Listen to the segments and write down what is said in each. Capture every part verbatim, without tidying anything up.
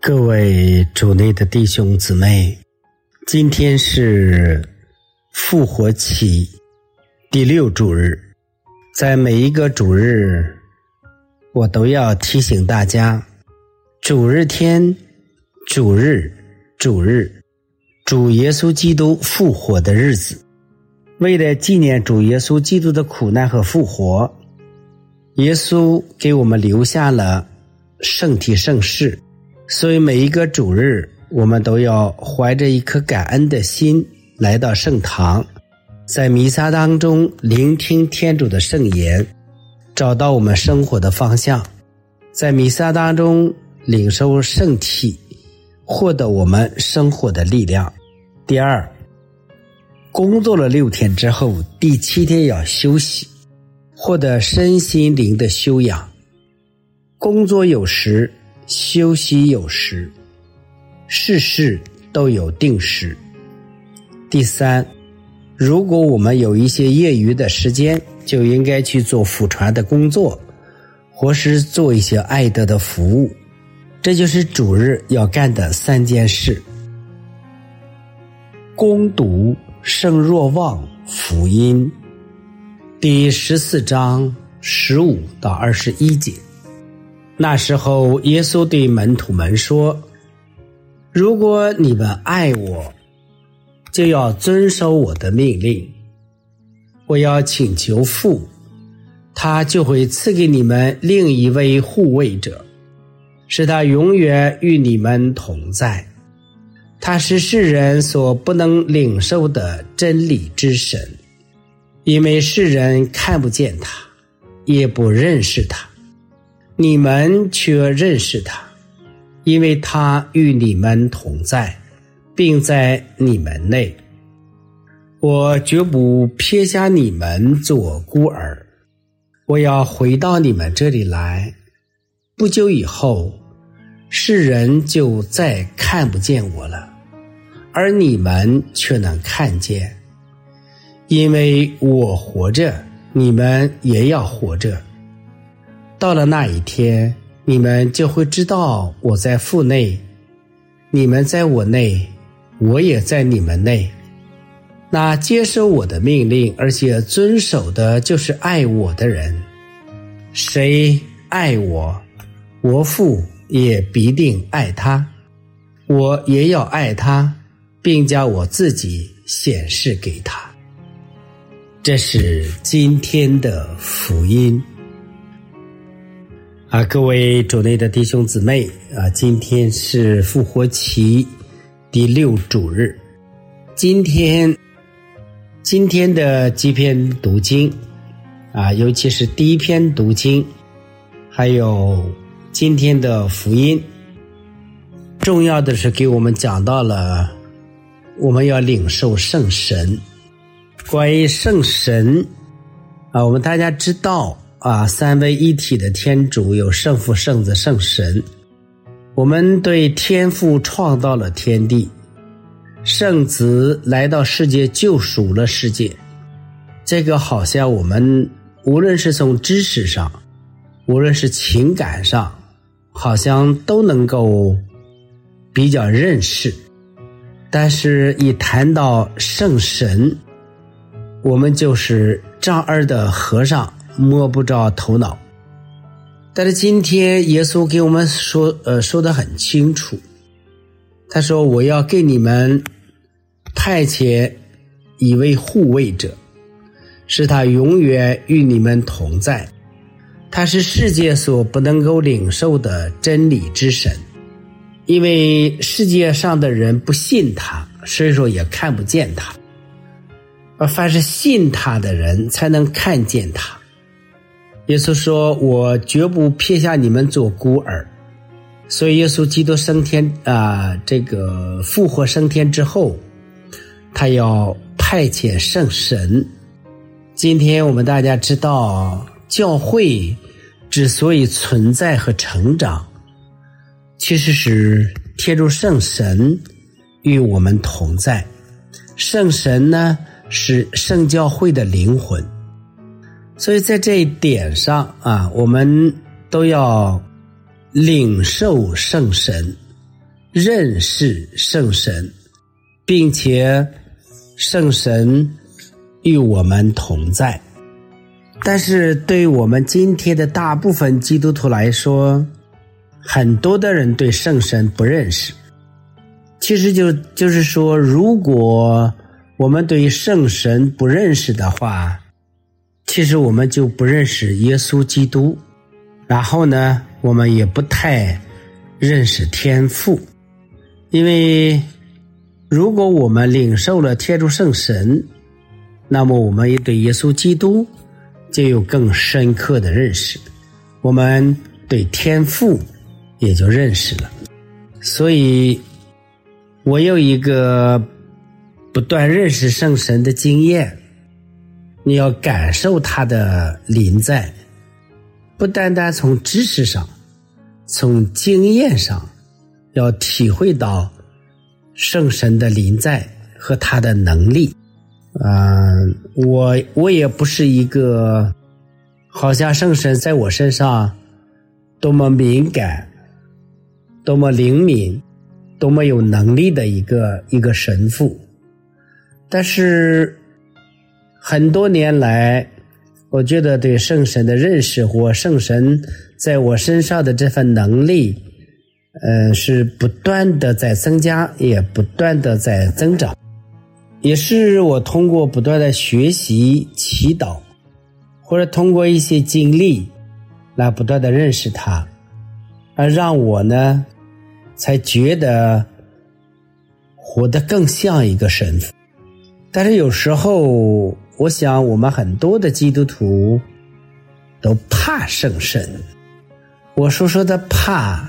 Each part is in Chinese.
各位主内的弟兄姊妹，今天是复活期第六主日。在每一个主日，我都要提醒大家，主日天、主日、主日，主耶稣基督复活的日子。为了纪念主耶稣基督的苦难和复活，耶稣给我们留下了圣体圣事，所以每一个主日我们都要怀着一颗感恩的心来到圣堂，在弥撒当中聆听天主的圣言，找到我们生活的方向，在弥撒当中领受圣体，获得我们生活的力量。第二，工作了六天之后，第七天要休息，获得身心灵的修养。工作有时，休息有时，事事都有定时。第三，如果我们有一些业余的时间，就应该去做辅传的工作，或是做一些爱德的服务。这就是主日要干的三件事。攻读圣若望福音第十四章十五到二十一节。那时候耶稣对门徒们说，如果你们爱我，就要遵守我的命令。我要请求父，他就会赐给你们另一位护卫者，使他永远与你们同在。他是世人所不能领受的真理之神，因为世人看不见他，也不认识他。你们却认识他，因为他与你们同在，并在你们内。我绝不撇下你们做孤儿，我要回到你们这里来。不久以后，世人就再看不见我了，而你们却能看见，因为我活着，你们也要活着。到了那一天，你们就会知道我在父内，你们在我内，我也在你们内。那接受我的命令而且遵守的，就是爱我的人。谁爱我，我父也必定爱他，我也要爱他，并将我自己显示给他。这是今天的福音。啊，各位主内的弟兄姊妹啊，今天是复活期第六主日。今天今天的几篇读经啊，尤其是第一篇读经，还有今天的福音，重要的是给我们讲到了我们要领受圣神。关于圣神啊，我们大家知道啊，三位一体的天主有圣父、圣子、圣神。我们对天父创造了天地，圣子来到世界救赎了世界。这个好像我们无论是从知识上，无论是情感上，好像都能够比较认识。但是一谈到圣神，我们就是丈二的和尚摸不着头脑。但是今天耶稣给我们说呃说得很清楚，他说我要给你们派遣一位护卫者，使他永远与你们同在。他是世界所不能够领受的真理之神，因为世界上的人不信他，所以说也看不见他，而凡是信他的人才能看见他。耶稣说，我绝不撇下你们做孤儿。所以耶稣基督升天啊、呃，这个复活升天之后，他要派遣圣神。今天我们大家知道，教会之所以存在和成长，其实是天主圣神与我们同在。圣神呢，是圣教会的灵魂。所以在这一点上啊，我们都要领受圣神， 认识圣神，并且圣神与我们同在。但是对于我们今天的大部分基督徒来说，很多的人对圣神不认识。其实就就是说，如果我们对圣神不认识的话，其实我们就不认识耶稣基督，然后呢，我们也不太认识天父。因为如果我们领受了天主圣神，那么我们也对耶稣基督就有更深刻的认识，我们对天父也就认识了。所以我有一个不断认识圣神的经验，你要感受他的临在，不单单从知识上，从经验上要体会到圣神的临在和他的能力。嗯、呃，我我也不是一个好像圣神在我身上多么敏感，多么灵敏，多么有能力的一个一个神父。但是很多年来，我觉得对圣神的认识或圣神在我身上的这份能力，呃，是不断的在增加，也不断的在增长。也是我通过不断的学习、祈祷，或者通过一些经历来不断的认识他，而让我呢才觉得活得更像一个神父。但是有时候我想我们很多的基督徒都怕圣神。我说说的怕，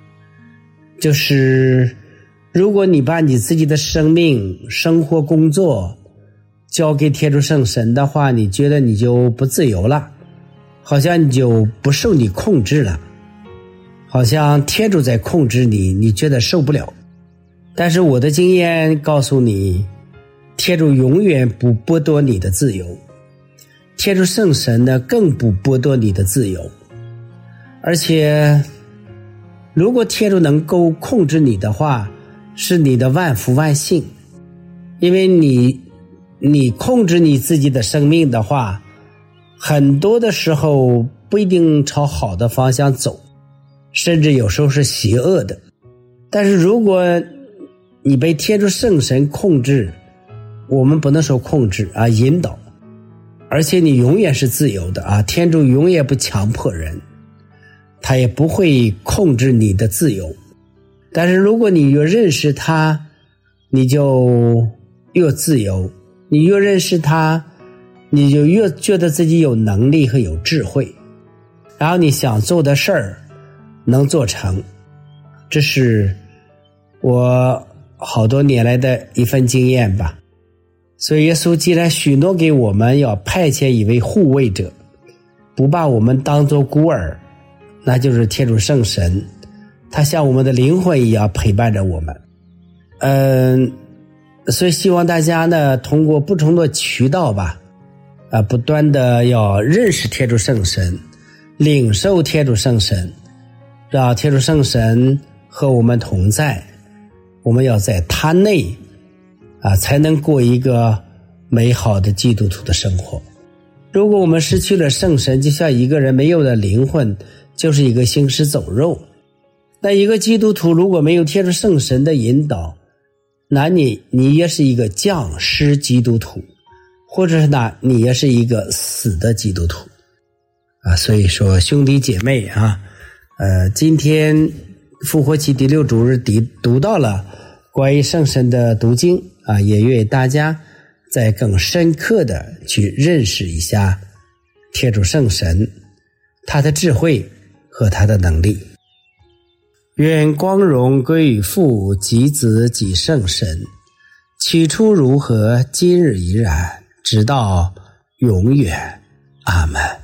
就是如果你把你自己的生命、生活、工作交给天主圣神的话，你觉得你就不自由了，好像你就不受你控制了，好像天主在控制你，你觉得受不了。但是我的经验告诉你，天主永远不剥夺你的自由，天主圣神呢更不剥夺你的自由。而且如果天主能够控制你的话，是你的万福万幸。因为你你控制你自己的生命的话，很多的时候不一定朝好的方向走，甚至有时候是邪恶的。但是如果你被天主圣神控制，我们不能说控制啊，引导，而且你永远是自由的啊，天主永远不强迫人，他也不会控制你的自由。但是如果你越认识他，你就越自由，你越认识他，你就越觉得自己有能力和有智慧，然后你想做的事儿能做成。这是我好多年来的一份经验吧。所以耶稣既然许诺给我们要派遣一位护卫者，不把我们当作孤儿，那就是天主圣神，他像我们的灵魂一样陪伴着我们。嗯，所以希望大家呢通过不同的渠道吧，啊，不断的要认识天主圣神，领受天主圣神，让天主圣神和我们同在，我们要在他内啊，才能过一个美好的基督徒的生活。如果我们失去了圣神，就像一个人没有了灵魂，就是一个行尸走肉。那一个基督徒如果没有天主圣神的引导，那你你也是一个降尸基督徒，或者是那你也是一个死的基督徒啊。所以说兄弟姐妹啊，呃，今天复活期第六主日读到了关于圣神的读经啊，也愿大家再更深刻的去认识一下天主圣神，他的智慧和他的能力。愿光荣归于父及子及圣神，起初如何，今日依然，直到永远。阿们。